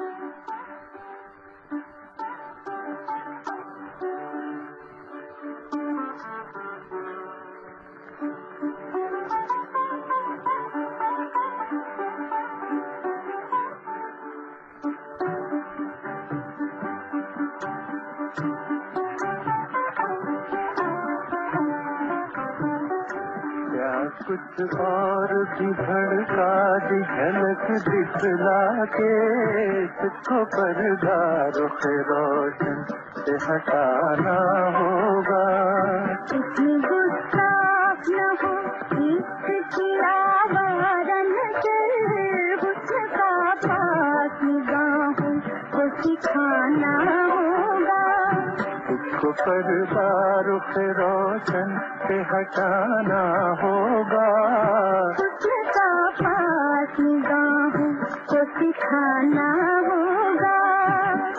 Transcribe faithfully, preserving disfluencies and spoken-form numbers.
कुछ और भी भड़का दी झलक दिखला के, तुझको पर्दा रुख रोशन से हटाना होगा। इतनी गुस्ताख न हो इसकी आवारन कर, हुस्न का पाक निगाहों को सिखाना होगा। तुझको पर्दा रुख रोशन से हटाना होगा।